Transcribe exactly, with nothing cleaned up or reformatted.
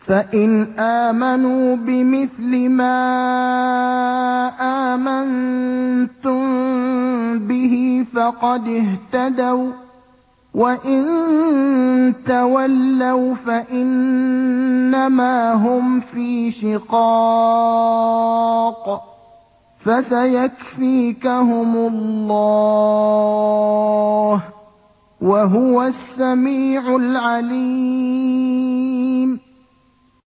فَإِنْ آمَنُوا بِمِثْلِ مَا آمَنتُم بِهِ فَقَدِ اهْتَدَوا ۖ وَّإِن تَوَلَّوْا فَإِنَّمَا هُمْ فِي شِقَاقٍ ۖ فَسَيَكْفِيكَهُمُ اللَّهُ ۚ وَهُوَ السَّمِيعُ الْعَلِيمُ